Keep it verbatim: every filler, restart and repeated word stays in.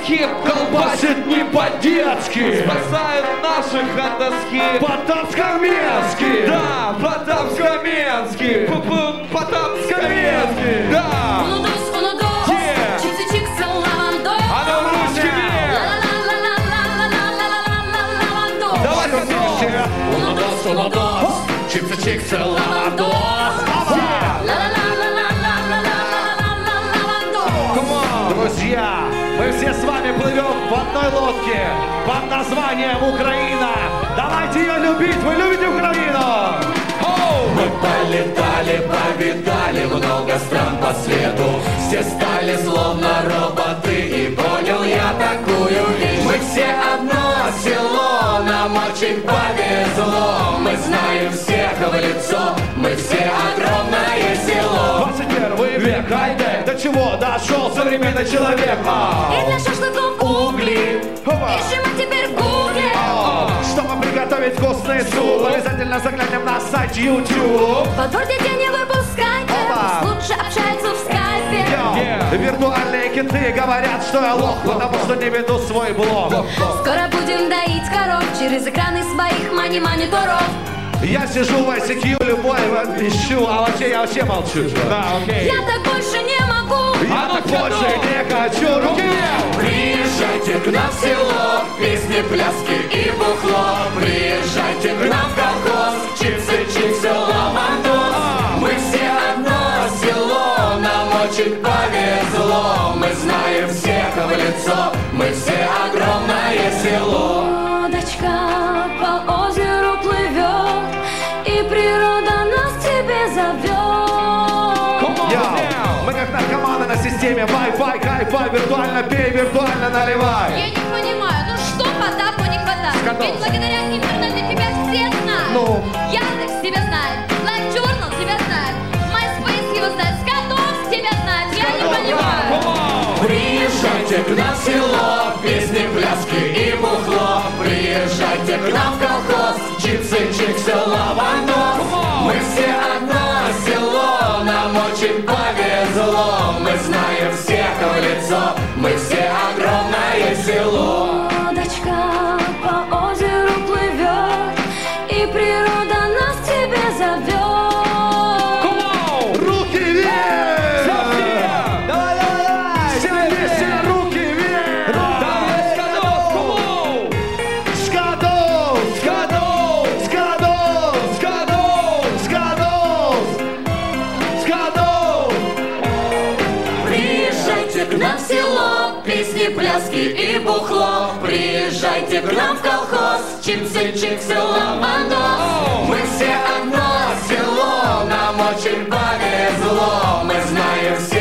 Хип колбасит не по-детски. Спасают наших от тоски. Потапско-Каменский. Да, Потапско-Каменский. Потапско-Каменский. Да. А ну в русский мир. Давай вместе. Унодос, унодос, чипсы-чиксы, лавандос. Друзья, мы все с вами плывем в одной лодке под названием Украина. Давайте ее любить. Вы любите Украину? Мы полетали, повидали много стран по свету. Все стали словно роботы, и понял я такую вещь. Мы все одно село, нам очень повезло. Мы знаем всех в лицо, мы все огромное село. двадцать первый век, хайде, до чего дошел современный человек? И для шашлыков угли, ищем мы теперь в гугле. Чтобы приготовить вкусный суп, обязательно заглянем на сайт YouTube. Подбор детей не выпускайте, Опа. пусть лучше общаются в скайпе. Йо. Виртуальные киты говорят, что я лох, потому что не веду свой блог. Скоро будем доить коров через экраны своих мани-мониторов. Я сижу в ай си кью, любой ищу, а вообще я вообще молчу. Да, окей. Я так больше не могу. Я А ну так всё, больше ну. не хочу. Руки вверх! Приезжайте к нам в село, песни, пляски и бухло. Приезжайте к нам в колхоз, чипсы, чипсы, лавандос. Мы все одно село, нам очень повезло. Мы знаем всех в лицо, мы все огромное село. Лодочка по озеру плывет, и природа нас к тебе зовет. Йо. Мы как наркоманы на системе Wi-Fi, хай-фай, виртуально пей, виртуально наливай. Я не понимаю, ну что Потапу не хватает? Скандал. Ведь благодаря интернету тебя все знают. Ну? Яндекс тебя знает, Live Journal тебя знает, MySpace его знает, Скадовс тебя знает. Я не понимаю. Приезжайте к нам в село, песни, пляски и бухло. Приезжайте к нам в колхоз, чипсы, чиксы, лавандос. Мы все одно село, нам очень повезло. Мы знаем всех в лицо, мы все огромное село. Лодочка по озеру плывет, и природа нас к тебе зовет. Руки вверх! Давай, давай, давай. Все вместе, руки вверх! Давай, Скадов, кому? Скадов! Скадов. Скадов! Скадов. Скадов! Скадов! Приезжайте к нам в село, песни, пляски и бухло. Приезжайте к нам в колхоз, чипсы, чиксы, лавандос. Мы все одно село, нам очень повезло. Мы знаем все